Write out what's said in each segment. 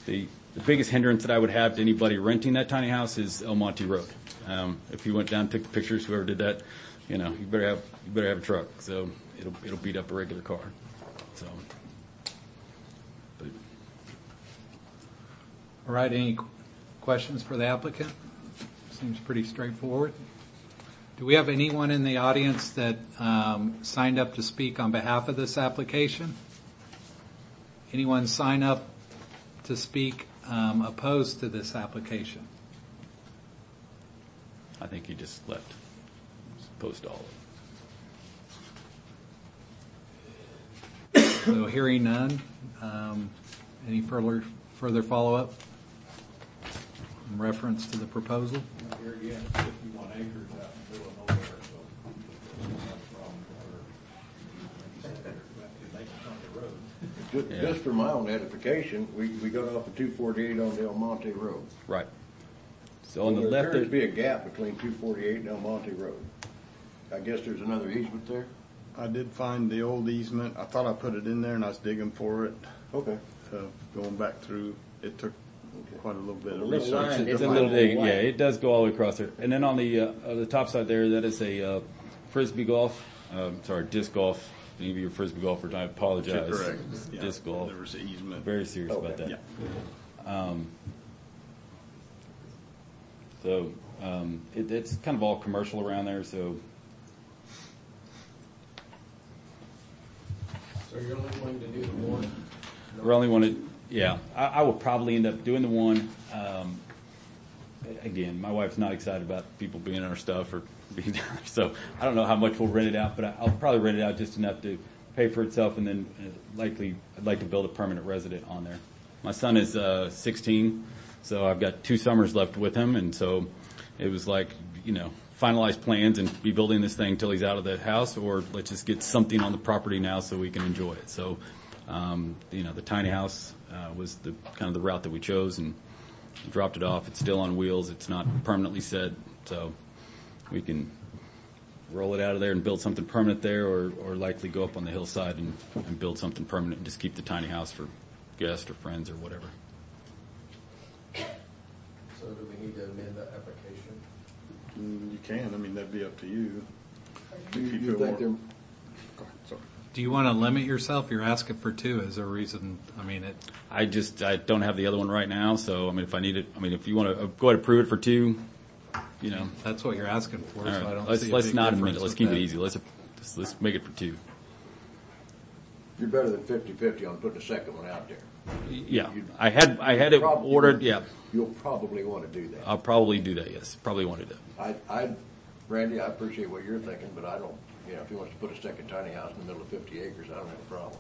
The biggest hindrance that I would have to anybody renting that tiny house is El Monte Road. If you went down and took the pictures, whoever did that, you better have a truck. So it'll beat up a regular car. So. But. All right. Any questions for the applicant? Seems pretty straightforward. Do we have anyone in the audience that signed up to speak on behalf of this application? Anyone sign up to speak opposed to this application? I think he just left. Just post all of it. So hearing none, any further follow-up in reference to the proposal? Here again, 51 acres out in the middle of nowhere, so that's not a problem. They can come the road. Just for my own edification, we got off of 248 on Del Monte Road. Right. So on the there left, appears to be a gap between 248 and Del Monte Road. I guess there's another easement there. I did find the old easement. I thought I put it in there, and I was digging for it. Okay. Going back through, it took quite a little bit of Well, the little line research. it's a little dig. Yeah, it does go all the way across there. And then on the top side there, that is a frisbee golf. Disc golf. Any of you are frisbee golfers, I apologize. Correct. Yeah. Disc golf. There was an easement. Very serious about that. Yeah. It's kind of all commercial around there, so. So you're only going to do the one? We're only wanted, yeah. I will probably end up doing the one. Again, my wife's not excited about people being in our stuff or being down there, so I don't know how much we'll rent it out, but I'll probably rent it out just enough to pay for itself, and then I'd like to build a permanent resident on there. My son is 16, so I've got 2 summers left with him, and so it was like, finalize plans and be building this thing till he's out of the house, or let's just get something on the property now so we can enjoy it. So, the tiny house was the kind of the route that we chose, and dropped it off. It's still on wheels. It's not permanently set, so we can roll it out of there and build something permanent there, or likely go up on the hillside and build something permanent and just keep the tiny house for guests or friends or whatever. So do we need to amend the application? You can. I mean, that'd be up to you. Do If you feel think more- there? Sorry. Do you want to limit yourself? You're asking for 2 as a reason. I mean, I don't have the other one right now, so if I need it, if you want to go ahead and approve it for 2, that's what you're asking for. All right. So I don't let's see a let's big not difference amend it. Let's with keep that. it easy. Let's make it for 2. You're better than 50-50 on putting a second one out there. Yeah, I had it ordered. Yeah, You'll probably want to do that. I'll probably do that. Yes, probably want to do that. Randy, I appreciate what you're thinking, but I don't. If he wants to put a second tiny house in the middle of 50 acres, I don't have a problem.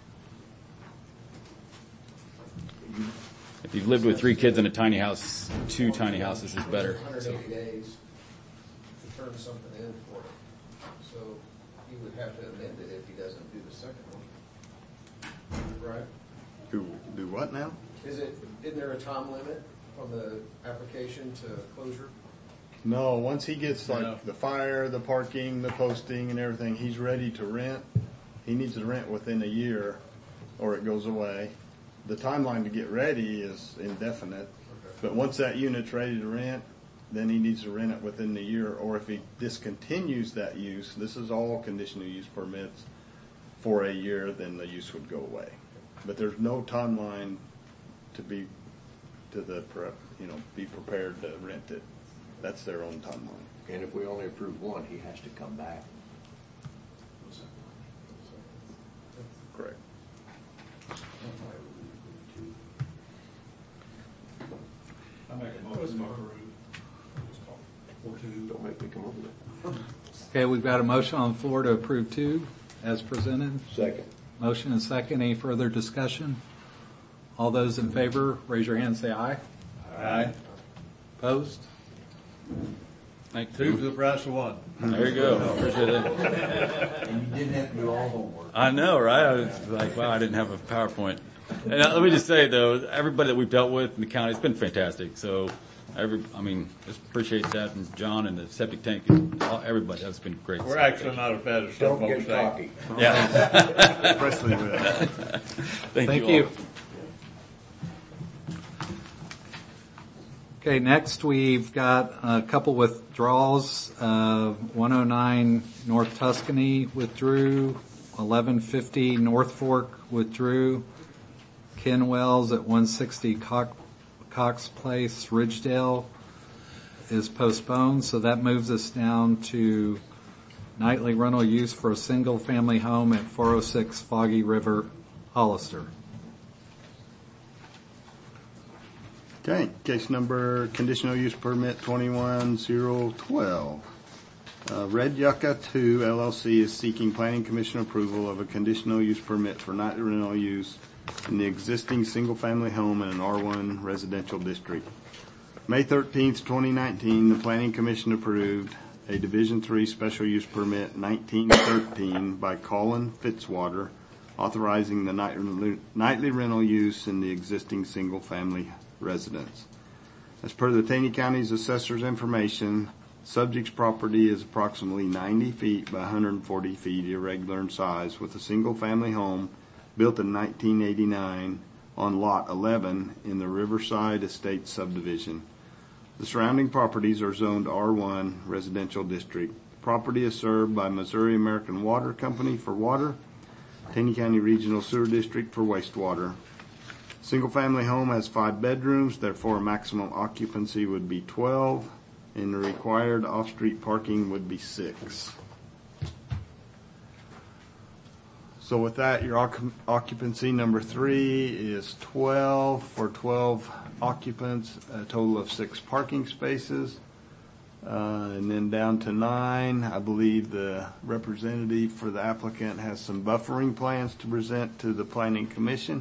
If you've lived with 3 kids in a tiny house, 2 tiny houses is better. 180 days to turn something in for it. So he would have to amend it if he doesn't do the second one. Right? Do what now? Isn't there a time limit from the application to closure? No, once he gets the fire, the parking, the posting and everything, he's ready to rent. He needs to rent within a year or it goes away. The timeline to get ready is indefinite. Okay. But once that unit's ready to rent, then he needs to rent it within the year, or if he discontinues that use, this is all conditional use permits, for a year, then the use would go away. But there's no timeline to be prepared to rent it. That's their own timeline. And if we only approve 1, he has to come back. Correct. I make a motion to approve. Don't make me come over there. Okay, we've got a motion on the floor to approve 2 as presented. Second. Motion and second. Any further discussion? All those in favor, raise your hand and say aye. Aye. Opposed? Thank 2's you. the price of 1. There you go. Appreciate that. And you didn't have to do all homework. I know, right? I was like, wow, I didn't have a PowerPoint. And let me just say, though, everybody that we've dealt with in the county, it's been fantastic. So, just appreciate that, and John and the septic tank, and everybody. That's been great. We're actually not as bad as some Don't folks get think. cocky. Yeah. Especially with Thank Thank you. you. All. Okay, next we've got a couple withdrawals. 109 North Tuscany withdrew, 1150 North Fork withdrew, Ken Wells at 160 Cox Place, Ridgedale is postponed, so that moves us down to nightly rental use for a single-family home at 406 Foggy River, Hollister. Okay, case number, conditional use permit 21012. Red Yucca 2 LLC is seeking planning commission approval of a conditional use permit for nightly rental use in the existing single-family home in an R1 residential district. May 13th, 2019, the planning commission approved a Division III special use permit 1913 by Colin Fitzwater, authorizing the nightly rental use in the existing single-family residence. As per the Taney County's assessor's information, subject's property is approximately 90 feet by 140 feet irregular in size, with a single-family home built in 1989 on Lot 11 in the Riverside Estate subdivision. The surrounding properties are zoned R1 residential district. The property is served by Missouri American Water Company for water, Taney County Regional Sewer District for wastewater. Single-family home has 5 bedrooms, therefore maximum occupancy would be 12, and the required off-street parking would be 6. So with that, your occupancy number 3 is 12 for 12 occupants, a total of 6 parking spaces. And then down to 9, I believe the representative for the applicant has some buffering plans to present to the Planning Commission.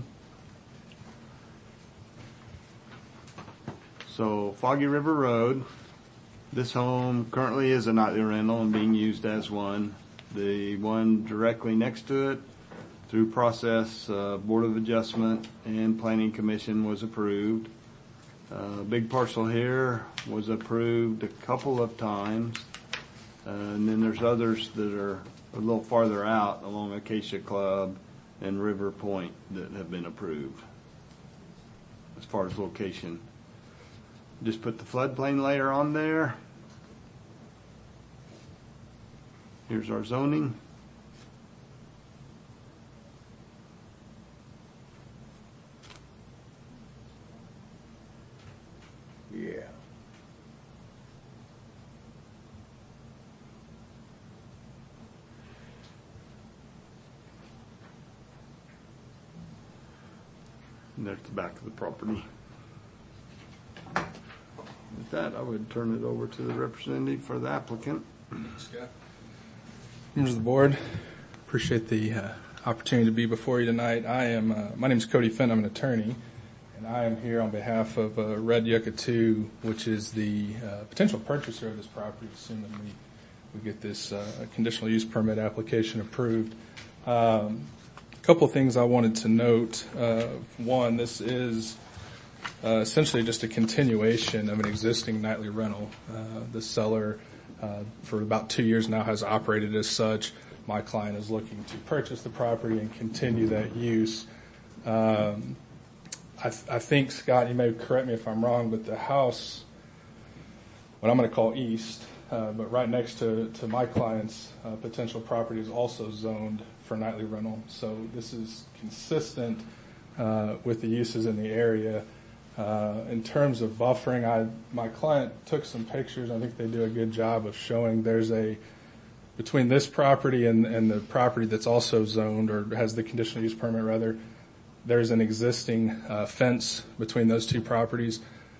So Foggy River Road, this home currently is a nightly rental and being used as one. The one directly next to it, through process, Board of Adjustment and Planning Commission was approved. Big parcel here was approved a couple of times. And then there's others that are a little farther out along Acacia Club and River Point that have been approved as far as location. Just put the floodplain layer on there. Here's our zoning. Yeah. And there's the back of the property. With that, I would turn it over to the representative for the applicant. Scott. Members of the board, appreciate the opportunity to be before you tonight. My name is Cody Finn. I'm an attorney, and I am here on behalf of Red Yucca 2, which is the potential purchaser of this property, assuming we get this conditional use permit application approved. A couple of things I wanted to note. One, this is essentially just a continuation of an existing nightly rental. The seller, for about 2 years now, has operated as such. My client is looking to purchase the property and continue that use. I think, Scott, you may correct me if I'm wrong, but the house, what I'm going to call east, but right next to my client's potential property is also zoned for nightly rental. So this is consistent with the uses in the area. In terms of buffering, my client took some pictures. I think they do a good job of showing between this property and the property that's also zoned or has the conditional use permit rather, there's an existing fence between those two properties.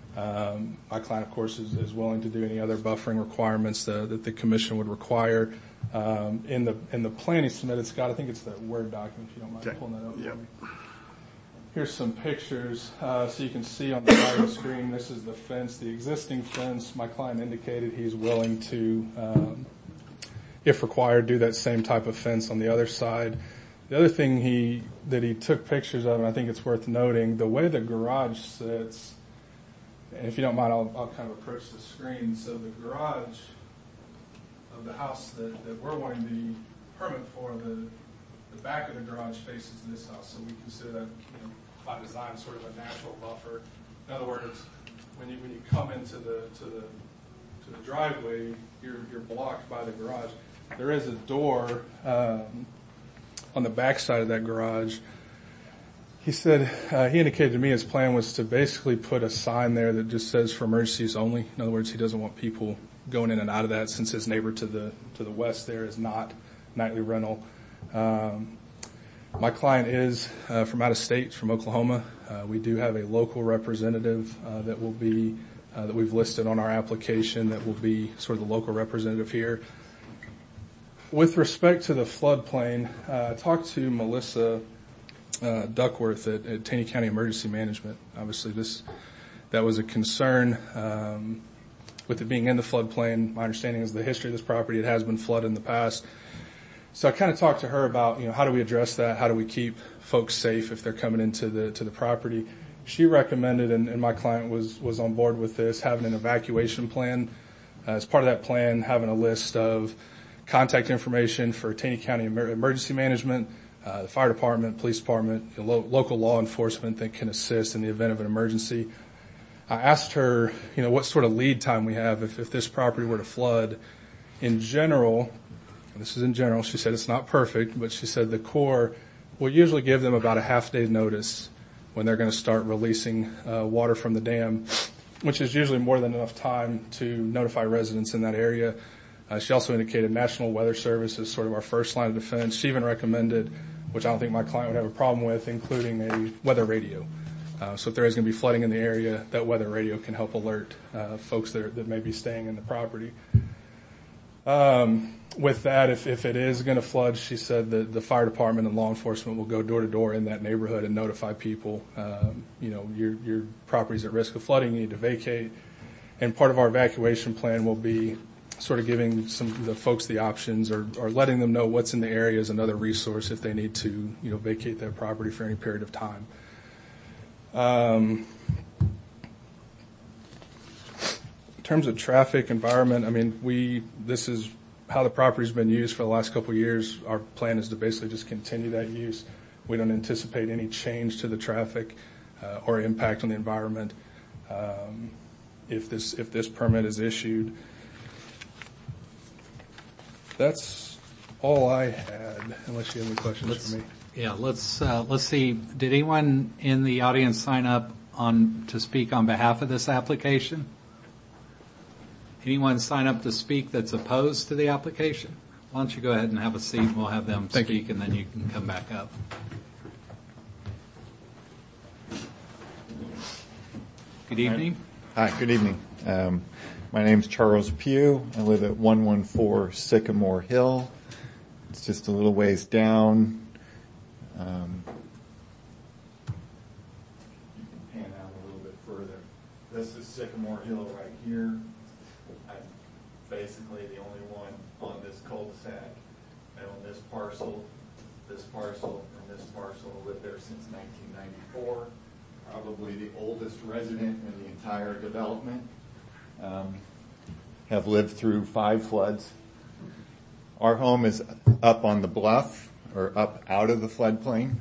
My client, of course, is willing to do any other buffering requirements that the commission would require. In the plan he submitted, Scott, I think it's the Word document, if you don't mind pulling that up for me. Here's some pictures. So you can see on the right of the screen, this is the fence, the existing fence. My client indicated he's willing to, if required, do that same type of fence on the other side. The other thing that he took pictures of, and I think it's worth noting, the way the garage sits, and if you don't mind, I'll kind of approach the screen. So the garage of the house that we're wanting the permit for, the back of the garage faces this house, so we consider that, by design, sort of a natural buffer. In other words, when you come into the driveway, you're blocked by the garage. There is a door on the back side of that garage. He said he indicated to me his plan was to basically put a sign there that just says for emergencies only. In other words, he doesn't want people going in and out of that, since his neighbor to the west there is not nightly rental. My client is from out of state, from Oklahoma. We do have a local representative that will be that we've listed on our application that will be sort of the local representative here. With respect to the floodplain, I talked to Melissa Duckworth at Taney County Emergency Management. Obviously, that was a concern with it being in the floodplain. My understanding is the history of this property, it has been flooded in the past. So I kind of talked to her about, how do we address that? How do we keep folks safe if they're coming into the property? She recommended, and my client was on board with this, having an evacuation plan. As part of that plan, having a list of contact information for Taney County Emergency Management, the fire department, police department, local law enforcement that can assist in the event of an emergency. I asked her, what sort of lead time we have if this property were to flood. In general, this is in general, she said it's not perfect, but she said the Corps will usually give them about a half day's notice when they're going to start releasing water from the dam, which is usually more than enough time to notify residents in that area. She also indicated National Weather Service is sort of our first line of defense. She even recommended, which I don't think my client would have a problem with, including a weather radio. So if there is going to be flooding in the area, that weather radio can help alert folks that may be staying in the property. With that, if it is going to flood, she said that the fire department and law enforcement will go door to door in that neighborhood and notify people, your property's at risk of flooding, you need to vacate. And part of our evacuation plan will be sort of giving the folks the options or letting them know what's in the area as another resource if they need to, vacate their property for any period of time. In terms of traffic environment, this is how the property's been used for the last couple of years. Our plan is to basically just continue that use. We don't anticipate any change to the traffic or impact on the environment if this permit is issued. That's all I had, unless you have any questions for me. Yeah, let's see. Did anyone in the audience sign up to speak on behalf of this application? Anyone sign up to speak that's opposed to the application? Why don't you go ahead and have a seat, and we'll have them speak, and then you can come back up. Good evening. Hi, good evening. My name's Charles Pugh. I live at 114 Sycamore Hill. It's just a little ways down. You can pan out a little bit further. This is Sycamore Hill right here. I'm basically the only one on this cul-de-sac. I own this parcel, and this parcel. I've lived there since 1994. Probably the oldest resident in the entire development. Have lived through 5 floods. Our home is up on the bluff, or up out of the floodplain.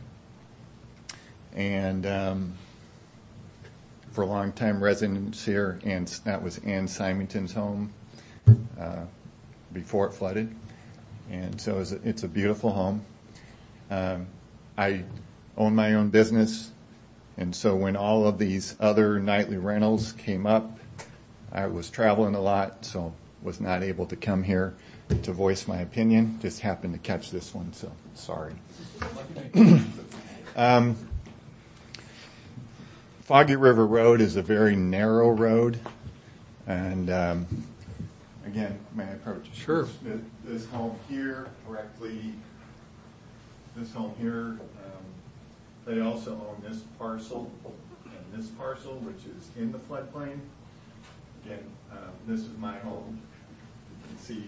And for a long time residents here, and that was Ann Symington's home before it flooded. And so it's a beautiful home. I own my own business, and so when all of these other nightly rentals came up, I was traveling a lot, so was not able to come here to voice my opinion. Just happened to catch this one, so sorry. Foggy River Road is a very narrow road, and again, may I approach? Sure. This home here directly, this home here, they also own this parcel and this parcel, which is in the floodplain. Again, this is my home, you can see,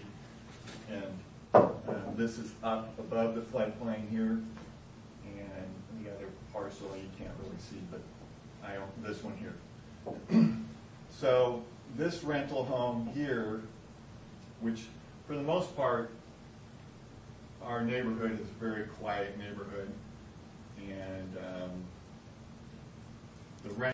and this is up above the floodplain here, and the other parcel you can't really see, but I own this one here. So this rental home here, which for the most part, our neighborhood is a very quiet neighborhood, and the rent